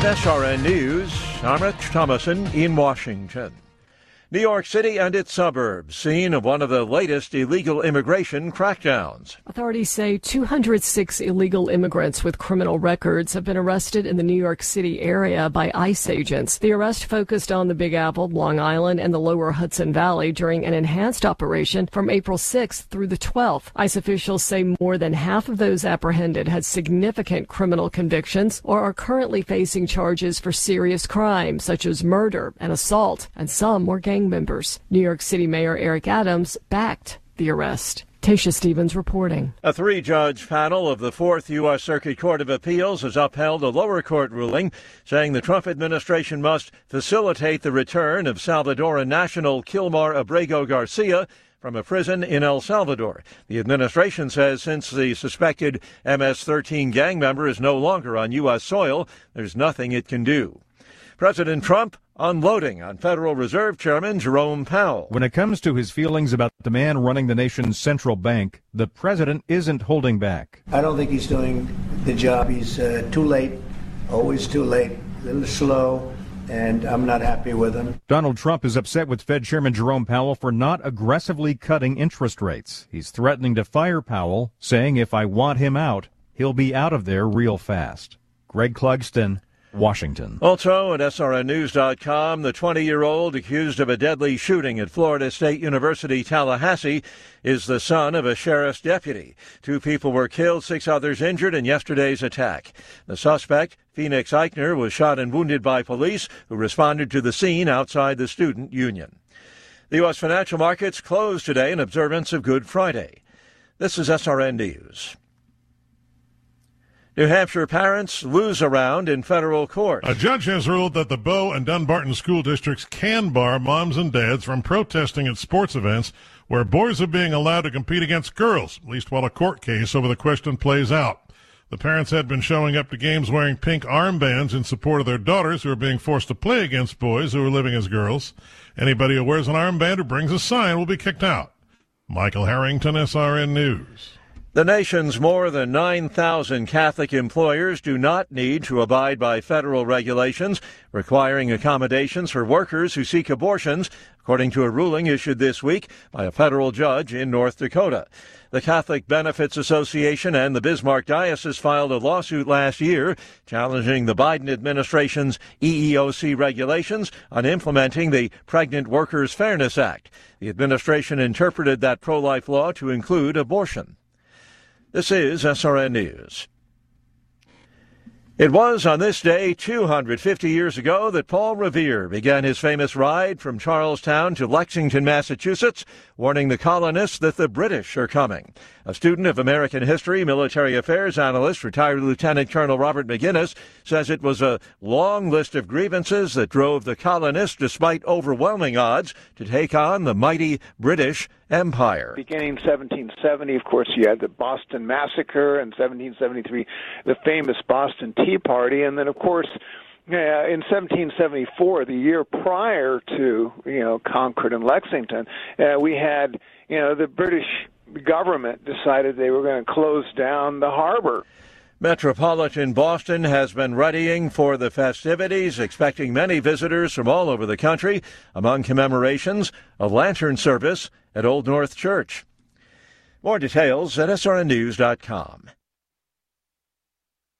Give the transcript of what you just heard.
SRN News, I'm Rich Thomason in Washington. New York City and its suburbs, scene of one of the latest illegal immigration crackdowns. Authorities say 206 illegal immigrants with criminal records have been arrested in the New York City area by ICE agents. The arrest focused on the Big Apple, Long Island, and the lower Hudson Valley during an enhanced operation from April 6th through the 12th. ICE officials say more than half of those apprehended had significant criminal convictions or are currently facing charges for serious crimes such as murder and assault, and some were gang members. New York City Mayor Eric Adams backed the arrest. Tasha Stevens reporting. A three-judge panel of the Fourth U.S. Circuit Court of Appeals has upheld a lower court ruling saying the Trump administration must facilitate the return of Salvadoran national Kilmar Abrego Garcia from a prison in El Salvador. The administration says since the suspected MS-13 gang member is no longer on U.S. soil, there's nothing it can do. President Trump unloading on Federal Reserve Chairman Jerome Powell. When it comes to his feelings about the man running the nation's central bank, the president isn't holding back. I don't think he's doing the job. He's too late, always too late, a little slow, and I'm not happy with him. Donald Trump is upset with Fed Chairman Jerome Powell for not aggressively cutting interest rates. He's threatening to fire Powell, saying if I want him out, he'll be out of there real fast. Greg Clugston, Washington. Also at SRNnews.com, the 20-year-old accused of a deadly shooting at Florida State University, Tallahassee, is the son of a sheriff's deputy. 2 people were killed, 6 others injured in yesterday's attack. The suspect, Phoenix Eichner, was shot and wounded by police who responded to the scene outside the student union. The U.S. financial markets closed today in observance of Good Friday. This is SRN News. New Hampshire parents lose a round in federal court. A judge has ruled that the Bow and Dunbarton school districts can bar moms and dads from protesting at sports events where boys are being allowed to compete against girls, at least while a court case over the question plays out. The parents had been showing up to games wearing pink armbands in support of their daughters who are being forced to play against boys who are living as girls. Anybody who wears an armband or brings a sign will be kicked out. Michael Harrington, SRN News. The nation's more than 9,000 Catholic employers do not need to abide by federal regulations requiring accommodations for workers who seek abortions, according to a ruling issued this week by a federal judge in North Dakota. The Catholic Benefits Association and the Bismarck Diocese filed a lawsuit last year challenging the Biden administration's EEOC regulations on implementing the Pregnant Workers Fairness Act. The administration interpreted that pro-life law to include abortion. This is SRN News. It was on this day 250 years ago that Paul Revere began his famous ride from Charlestown to Lexington, Massachusetts, warning the colonists that the British are coming. A student of American history, military affairs analyst, retired Lieutenant Colonel Robert McGinnis, says it was a long list of grievances that drove the colonists, despite overwhelming odds, to take on the mighty British Empire. Beginning in 1770, of course, you had the Boston Massacre, and 1773, the famous Boston Tea Party, and then, of course, in 1774, the year prior to, Concord and Lexington, we had, the British government decided they were going to close down the harbor. Metropolitan Boston has been readying for the festivities, expecting many visitors from all over the country. Among commemorations, a lantern service at Old North Church. More details at srnnews.com.